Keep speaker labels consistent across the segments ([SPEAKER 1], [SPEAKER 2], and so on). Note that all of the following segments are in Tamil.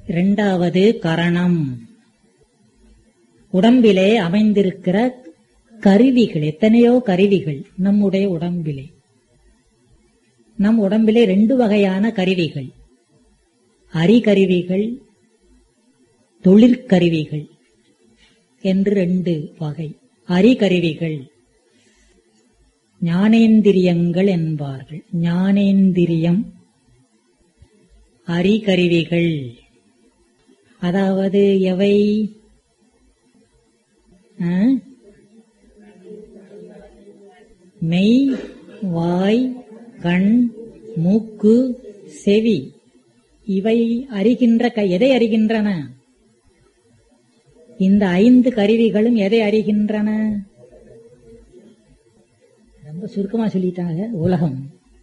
[SPEAKER 1] இரண்டாவது கரணம். உடம்பிலே அமைந்திருக்கிற கருவிகள், எத்தனையோ கருவிகள் நம்முடைய உடம்பிலே. நம் உடம்பிலே 2 வகையான கருவிகள், அறிகருவிகள், தொழிற்கருவிகள் என்று 2 வகை. அறிகருவிகள் ஞானேந்திரியங்கள் என்பார்கள். ஞானேந்திரியம், அறிகருவிகள். அதாவது எவை? மெய், வாய், கண், மூக்கு, செவி. இவை அறிகின்ற எதை அறிகின்றன? இந்த 5 கருவிகளும் எதை அறிகின்றன? ரொம்ப சுருக்கமா சொல்லிட்டாங்க. உலகம்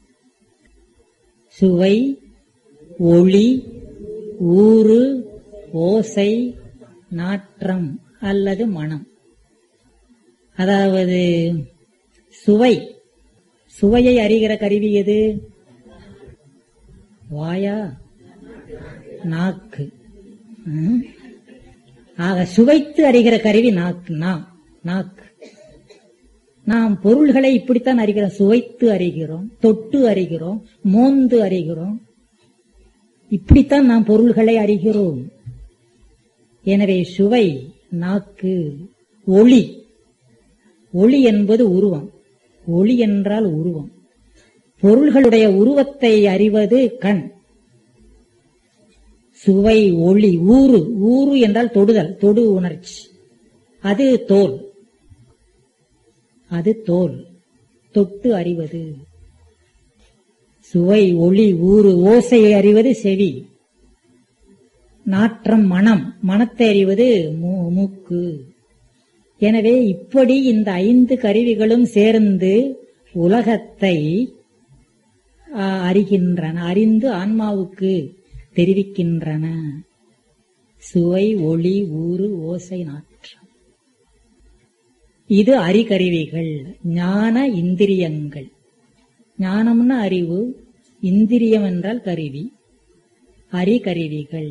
[SPEAKER 1] சுவை, ஒளி, ஊறு, ஓசை, நாற்றம் அல்லது மனம். அதாவது சுவை, சுவையை அறிகிற கருவி எது? வாயா, நாக்கு. ஆக சுவைத்து அறிகிற கருவி நாக்கு. நாக்கு. நாம் பொருள்களை இப்படித்தான் அறிகிறோம். சுவைத்து அறிகிறோம், தொட்டு அறிகிறோம், மோந்து அறிகிறோம். இப்படித்தான் நாம் பொருள்களை அறிகிறோம். எனவே சுவை நாக்கு. ஒளி, ஒளி என்பது உருவம். ஒளி என்றால் உருவம். பொருள்களுடைய உருவத்தை அறிவது கண். சுவை, ஒளி. ஊறு, ஊறு என்றால் தொடுதல், தொடு உணர்ச்சி. அது தோல். அது தோல், தொட்டு அறிவது. சுவை, ஒளி, ஊறு, ஓசையை அறிவது செவி. நாற்றம், மனம். மனத்தை அறிவது மூக்கு. எனவே இப்படி இந்த 5 கருவிகளும் சேர்ந்து உலகத்தை அறிகின்றன, அறிந்து ஆன்மாவுக்கு தெரிவிக்கின்றன. சுவை, ஒளி, ஊறு, ஓசை, நாற்றம். இது அறிகருவிகள். ஞான இந்திரியங்கள். ஞானம்னா அறிவு, இந்திரியம் என்றால் கருவி. அறிகருவிகள்.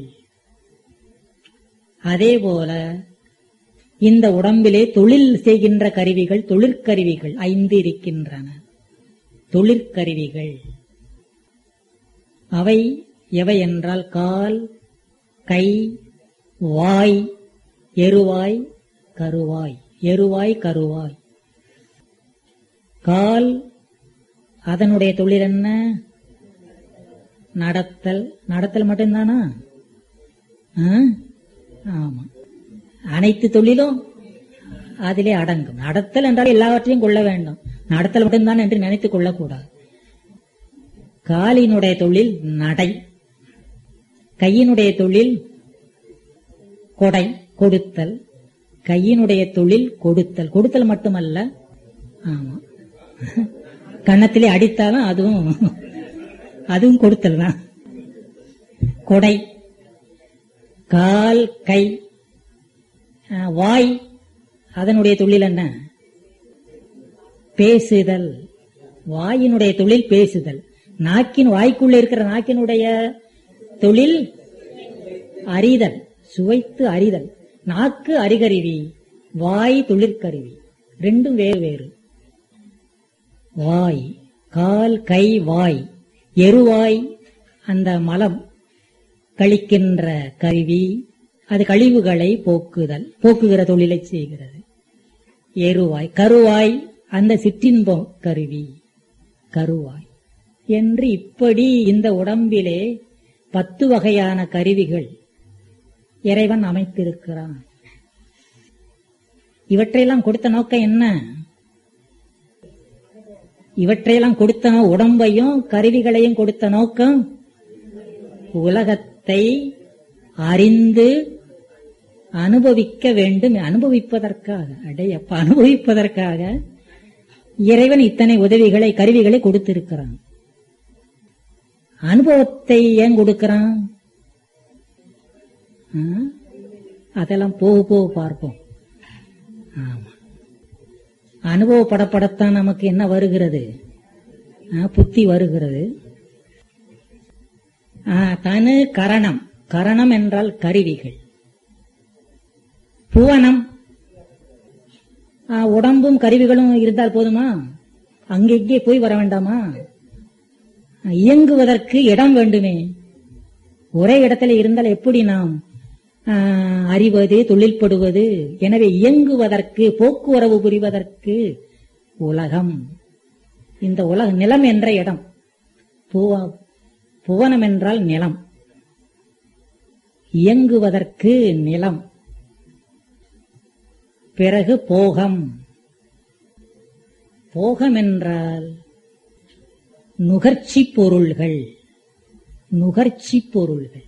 [SPEAKER 1] அதேபோல இந்த உடம்பிலே தொழில் செய்கின்ற கருவிகள், தொழிற்கருவிகள் 5 இருக்கின்றன. தொழிற்கருவிகள் அவை எவை என்றால் கால், கை, வாய், எருவாய், கருவாய். எருவாய், கருவாய். கால், அதனுடைய தொழில் என்ன? நடத்தல். நடத்தல் மட்டும்தானா? ஆமா. அனைத்து தொழிலும் அதிலே அடங்கும். நடத்தல் என்றால் எல்லாவற்றையும் கொள்ள வேண்டும். நடத்தல் மட்டும்தான் என்று நினைத்துக் கொள்ளக்கூடாது. காலினுடைய தொழில் நடை. கையினுடைய தொழில் கொடை, கொடுத்தல். கையினுடைய தொழில் கொடுத்தல். கொடுத்தல் மட்டுமல்ல, ஆமா, கன்னத்திலே அடித்தாலும் அதுவும் கொடுத்தல் தான். கொடை. கால், கை. வாய், அதனுடைய தொழில் என்ன? பேசுதல். வாயினுடைய தொழில் பேசுதல். வாய்க்குள்ள இருக்கிற நாக்கினுடைய தொழில் அறிதல், சுவைத்து அறிதல். நாக்கு அறிகருவி, வாய் தொழிற்கருவி. 2 வேறு வேறு. வாய், கால், கை, வாய். எருவாய், அந்த மலம் கழிக்கின்ற கருவி. அது கழிவுகளை போக்குகிற தொழிலை செய்கிறது. எருவாய். கருவாய், அந்த சிற்றின்பம் கருவி. கருவாய் என்று இப்படி இந்த உடம்பிலே 10 வகையான கருவிகள் இறைவன் அமைத்திருக்கிறான். இவற்றையெல்லாம் கொடுத்த நோக்கம் என்ன? இவற்றையெல்லாம் கொடுத்த உடம்பையும் கருவிகளையும் கொடுத்த நோக்கம் உலகத்தை அறிந்து அனுபவிக்க வேண்டும். அனுபவிப்பதற்காக, அனுபவிப்பதற்காக இறைவன் இத்தனை உதவிகளை, கருவிகளை கொடுத்திருக்கிறான். அனுபவத்தை ஏன் கொடுக்கிறான்? அதெல்லாம் போக பார்ப்போம். ஆமா, அனுபவப்படப்படத்தான் நமக்கு என்ன வருகிறது? புத்தி வருகிறது. தனு கரணம். கரணம் என்றால் கருவிகள். புவனம் உடம்பும் கருவிகளும் இருந்தால் போதுமா? அங்கே போய் வர வேண்டாமா? இயங்குவதற்கு இடம் வேண்டுமே. ஒரே இடத்துல இருந்தால் எப்படி நாம் அறிவது, தொழில்படுவது? எனவே இயங்குவதற்கு, போக்குவரவு புரிவதற்கு உலகம். இந்த உலக நிலம் என்ற இடம். புவனம் என்றால் நிலம். இயங்குவதற்கு நிலம். பிறகு போகம். போகம் என்றால் நுகர்ச்சி பொருள்கள். நுகர்ச்சி பொருள்கள்.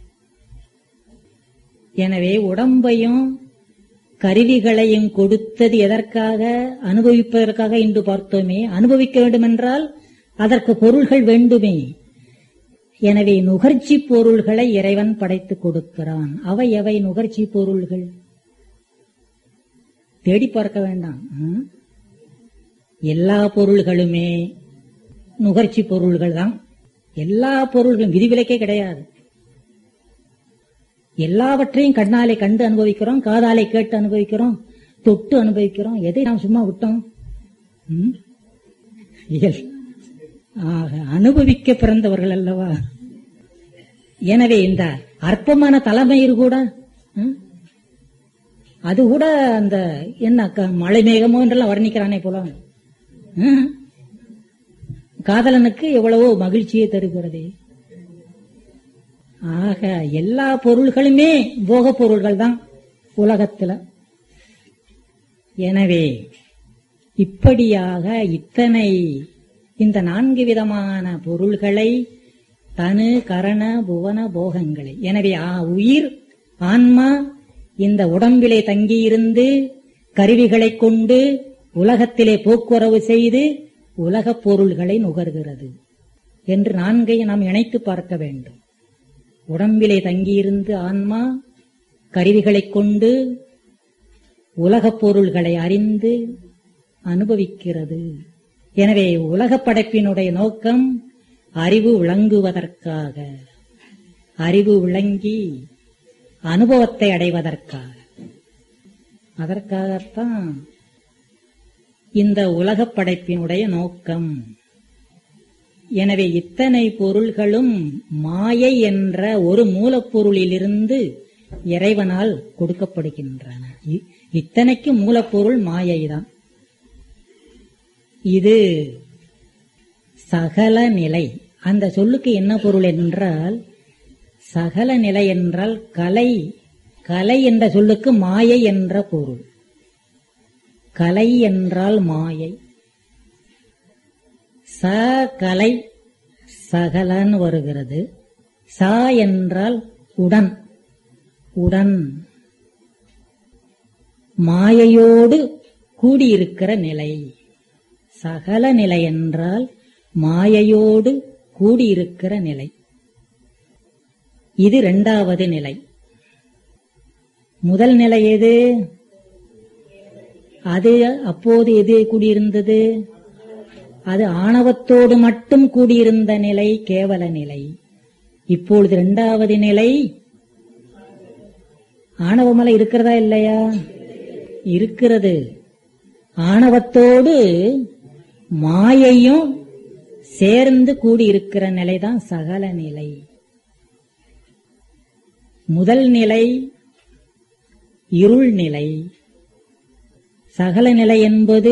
[SPEAKER 1] எனவே உடம்பையும் கருவிகளையும் கொடுத்தது எதற்காக? அனுபவிப்பதற்காக என்று பார்த்தோமே. அனுபவிக்க வேண்டுமென்றால் அதற்கு பொருள்கள் வேண்டுமே. எனவே நுகர்ச்சி பொருள்களை இறைவன் படைத்துக் கொடுக்கிறான். அவை எவை நுகர்ச்சி பொருள்கள்? தேடி பார்க்க வேண்டாம். எல்லா பொருள்களுமே நுகர்ச்சி பொருள்கள் தான். எல்லா பொருள்களும் விதிவிலக்கே கிடையாது. எல்லாவற்றையும் கண்ணாலே கண்டு அனுபவிக்கிறோம், காதாலே கேட்டு அனுபவிக்கிறோம், தொட்டு அனுபவிக்கிறோம். எதை நாம் சும்மா விட்டோம்? அனுபவிக்க பிறந்தவர்கள் அல்லவா? எனவே இந்த அற்பமான தலைமயிர் கூட, அது கூட அந்த என்ன மழை மேகமோ என்றெல்லாம் வர்ணிக்கிறானே போல, காதலனுக்கு எவ்வளவோ மகிழ்ச்சியை தருகிறதே. ஆக எல்லா பொருள்களுமே போக பொருள்கள் தான் உலகத்துல. எனவே இப்படியாக இத்தனை இந்த 4 விதமான பொருள்களை, தனு கரண புவன போகங்களை, எனவே உயிர் ஆன்மா இந்த உடம்பிலே தங்கியிருந்து கருவிகளை கொண்டு உலகத்திலே போக்குவரவு செய்து உலகப் பொருள்களை நுகர்கிறது என்று 4ஐயும் நாம் இணைத்து பார்க்க வேண்டும். உடம்பிலே தங்கியிருந்து ஆன்மா கருவிகளைக் கொண்டு உலகப் பொருள்களை அறிந்து அனுபவிக்கிறது. எனவே உலகப் படைப்பினுடைய நோக்கம் அறிவு விளங்குவதற்காக, அறிவு விளங்கி அனுபவத்தை அடைவதற்காக. அதற்காகத்தான் இந்த உலகப் படைப்பினுடைய நோக்கம். எனவே இத்தனை பொருள்களும் மாயை என்ற ஒரு மூலப்பொருளிலிருந்து இறைவனால் கொடுக்கப்படுகின்றன. இத்தனைக்கு மூலப்பொருள் மாயைதான். இது சகல நிலை. அந்த சொல்லுக்கு என்ன பொருள் என்றால், சகல நிலை என்றால் கலை. கலை என்ற சொல்லுக்கு மாயை என்ற பொருள். கலை என்றால் மாயை. ச கலை சகலன்னு வருகிறது. சா என்றால் உடன். உடன் மாயையோடு கூடியிருக்கிற நிலை. சகல நிலை என்றால் மாயையோடு கூடியிருக்கிற நிலை. இது 2வது நிலை. முதல் நிலை எது? அது அப்போது எது கூடியிருந்தது? அது ஆணவத்தோடு மட்டும் கூடியிருந்த நிலை, கேவல நிலை. இப்பொழுது 2வது நிலை. ஆணவமலை இருக்கிறதா இல்லையா? இருக்கிறது. ஆணவத்தோடு மாயையும் சேர்ந்து கூடியிருக்கிற நிலைதான் சகல நிலை. முதல் நிலை இருள் நிலை. சகல நிலை என்பது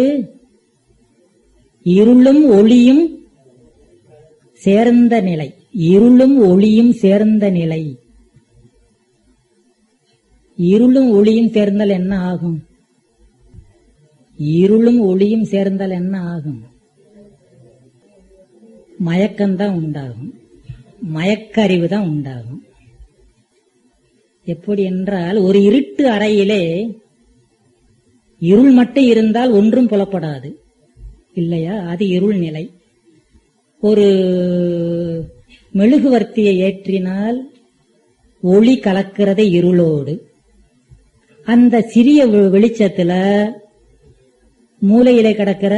[SPEAKER 1] இருளும் ஒளியும் சேர்ந்த நிலை. இருளும் ஒளியும் சேர்ந்த நிலை. இருளும் ஒளியும் சேர்ந்தால் என்ன ஆகும்? இருளும் ஒளியும் சேர்ந்தால் என்ன ஆகும்? மயக்கம்தான் உண்டாகும். மயக்கறிவு தான் உண்டாகும். எப்படி என்றால், ஒரு இருட்டு அறையிலே இருள் மட்டும் இருந்தால் ஒன்றும் புலப்படாது இல்லையா? அது இருள் நிலை. ஒரு மெழுகுவர்த்தியை ஏற்றினால் ஒளி கலக்கிறது இருளோடு. அந்த சிறிய வெளிச்சத்துல மூலையிலே கிடக்கிற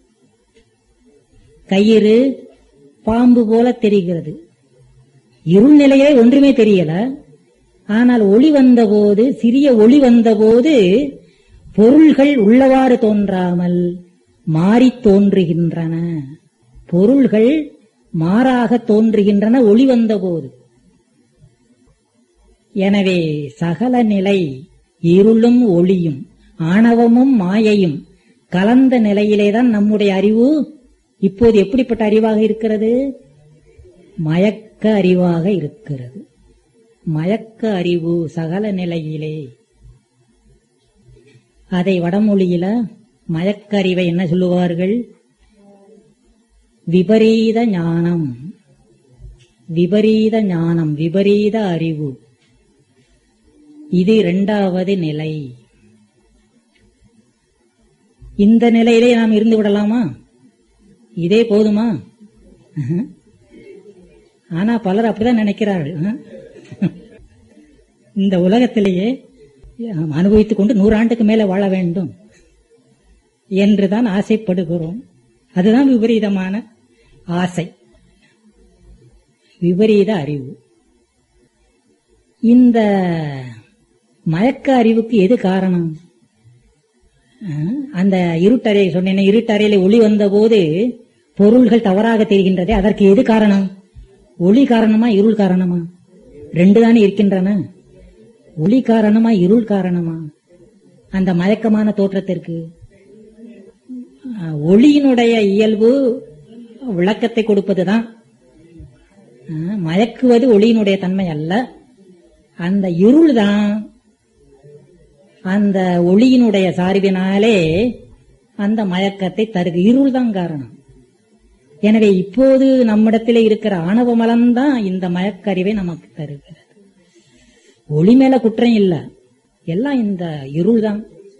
[SPEAKER 1] கயிறு பாம்பு போல தெரிகிறது. இருள் நிலையே ஒன்றுமே தெரியல. ஆனால் ஒளி வந்தபோது, சிறிய ஒளி வந்தபோது பொருள்கள் உள்ளவாறு தோன்றாமல் மாறித் தோன்றுகின்றன. பொருள்கள் மாறாக தோன்றுகின்றன ஒளி வந்தபோது. எனவே சகல நிலை இருளும் ஒளியும் ஆணவமும் மாயையும் கலந்த நிலையிலேதான் நம்முடைய அறிவு இப்போது எப்படிப்பட்ட அறிவாக இருக்கிறது? மயக்க அறிவாக இருக்கிறது. மயக்க அறிவு சகல நிலையிலே. அதை வடமொழியில மயக்க அறிவை என்ன சொல்லுவார்கள்? விபரீத ஞானம். விபரீத ஞானம், விபரீத அறிவு. இது இரண்டாவது நிலை. இந்த நிலையிலே நாம் இருந்து விடலாமா? இதே போதுமா? ஆனா பலர் அப்படிதான் நினைக்கிறார்கள். இந்த உலகத்திலேயே அனுபவித்துக் கொண்டு 100 ஆண்டுக்கு மேல வாழ வேண்டும் என்றுதான் ஆசைப்படுகிறோம். அதுதான் விபரீதமான ஆசை, விபரீத அறிவு. இந்த மயக்க அறிவுக்கு எது காரணம்? அந்த இருட்டறையை சொன்னேன். இருட்டறையில ஒளி வந்த போது பொருள்கள் தவறாக தெரிகின்றதே, அதற்கு எது காரணம்? ஒளி காரணமா இருள் காரணமா? ரெண்டு தானே இருக்கின்றன. ஒளி காரணமா இருள் காரணமா? அந்த மயக்கமான தோற்றத்திற்கு ஒளியினுடைய இயல்பு விளக்கத்தை கொடுப்பதுதான். மயக்குவது ஒளியினுடைய தன்மை அல்ல. அந்த இருள் தான் அந்த ஒளியினுடைய சார்பினாலே அந்த மயக்கத்தை தருகு. இருள் தான் காரணம். எனவே இப்போது நம்மிடத்திலே இருக்கிற ஆணவ மலம்தான் இந்த மயக்க அறிவை நமக்கு தருகிறது. ஒளி மேல குற்றம் இல்ல, எல்லாம் இந்த இருள் தான்.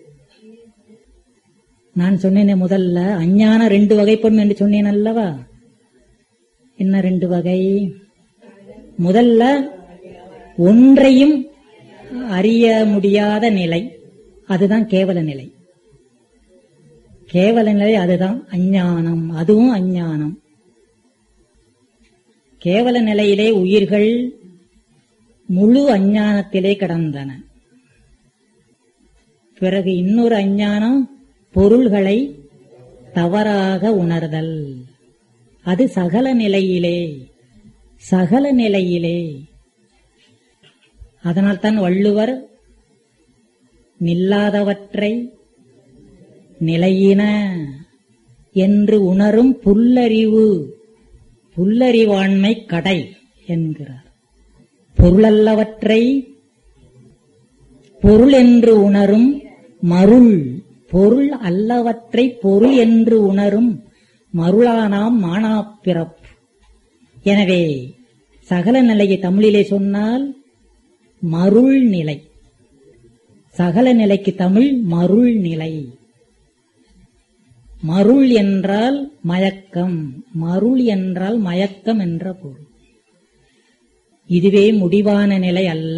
[SPEAKER 1] நான் சொன்னேனே முதல்ல, அஞ்ஞான 2 வகைப்படும் என்று சொன்னேன் அல்லவா? என்ன 2 வகை? முதல்ல ஒன்றையும் அறிய முடியாத நிலை, அதுதான் கேவல நிலை. கேவல நிலை அதுதான் அஞ்ஞானம், அதுவும் அஞ்ஞானம். கேவல நிலையிலே உயிர்கள் முழு அஞ்ஞானத்திலே கிடந்தன. பிறகு இன்னொரு அஞ்ஞானம், பொருள்களை தவறாக உணர்தல். அது சகல நிலையிலே, சகல நிலையிலே. அதனால்தான் வள்ளுவர் நில்லாதவற்றை நிலையின என்று உணரும் புல்லறிவு, புல்லறிவாண்மை கடை என்கிறார். பொருளல்லவற்றை பொருள் என்று உணரும் மருள், பொருள் அல்லவற்றை பொருள் என்று உணரும் மருளானாம் மானாப்பிறப்பு. எனவே சகல நிலையை தமிழிலே சொன்னால் மருள் நிலை. சகல நிலைக்கு தமிழ் மருள் நிலை. மருள் என்றால் மயக்கம், மருள் என்றால் மயக்கம் என்ற பொருள். இதுவே முடிவான நிலை அல்ல.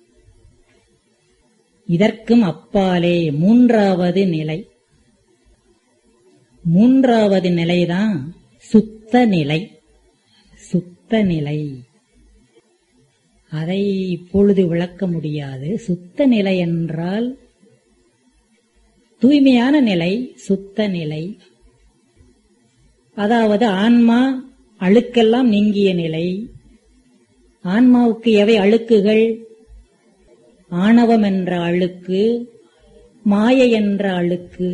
[SPEAKER 1] இதற்கும் அப்பாலே மூன்றாவது நிலை. மூன்றாவது நிலைதான் சுத்த நிலை. சுத்த நிலை அதை இப்பொழுது விளக்க முடியாது. சுத்த நிலை என்றால் தூய்மையான நிலை, சுத்த நிலை. அதாவது ஆன்மா அழுக்கெல்லாம் நீங்கிய நிலை. ஆன்மாவுக்கு எவை அழுக்குகள்? ஆணவம் என்ற அழுக்கு, மாயை என்ற அழுக்கு,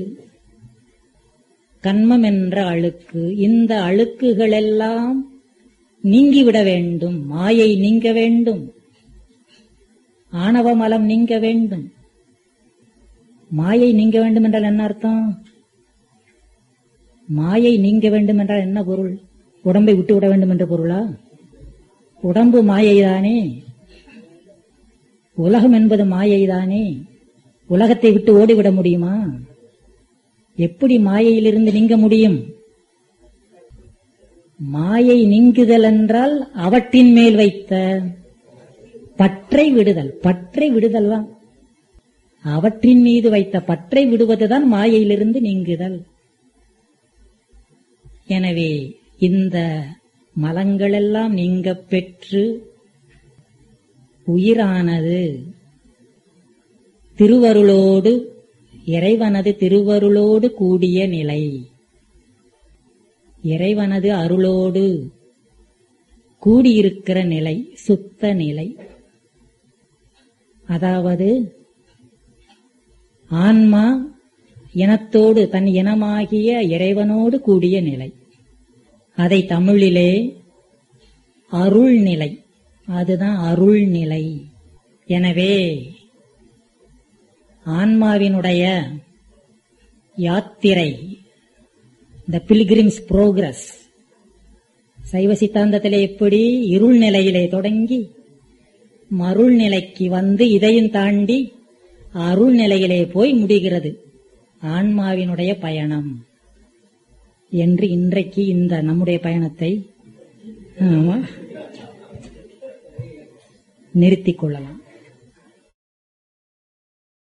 [SPEAKER 1] கன்மம் என்ற அழுக்கு. இந்த அழுக்குகளெல்லாம் நீங்கிவிட வேண்டும். மாயை நீங்க வேண்டும், ஆணவ மலம் நீங்க வேண்டும். மாயை நீங்க வேண்டும் என்றால் என்ன அர்த்தம்? மாயை நீங்க வேண்டும் என்றால் என்ன பொருள்? உடம்பை விட்டு விட வேண்டும் என்ற பொருளா? உடம்பு மாயைதானே, உலகம் என்பது மாயைதானே. உலகத்தை விட்டு ஓடிவிட முடியுமா? எப்படி மாயையிலிருந்து நீங்க முடியும்? மாயை நீங்குதல் என்றால் அவற்றின் மேல் வைத்த பற்றை விடுதல். பற்றை விடுதல் தான், அவற்றின் மீது வைத்த பற்றை விடுவதுதான் மாயையிலிருந்து நீங்குதல். எனவே இந்த மலங்களெல்லாம் நீங்க பெற்று உயிரானது திருவருளோடு, இறைவனது திருவருளோடு கூடிய நிலை, இறைவனது அருளோடு கூடியிருக்கிற நிலை, சுத்த நிலை. அதாவது ஆன்மா இனத்தோடு, தன் இனமாகிய இறைவனோடு கூடிய நிலை. அதை தமிழிலே அருள்நிலை, அதுதான் அருள்நிலை. எனவே ஆன்மாவினுடைய யாத்திரை, த பில்கிரிம்ஸ் புரோகிரஸ், சைவ சித்தாந்தத்திலே எப்படி இருள் நிலையிலே தொடங்கி மருள் நிலைக்கு வந்து இதையும் தாண்டி அருள் நிலையிலே போய் முடிகிறது ஆன்மாவினுடைய பயணம் என்று இன்றைக்கு இந்த நம்முடைய பயணத்தை நிறுத்திக் கொள்ளலாம்.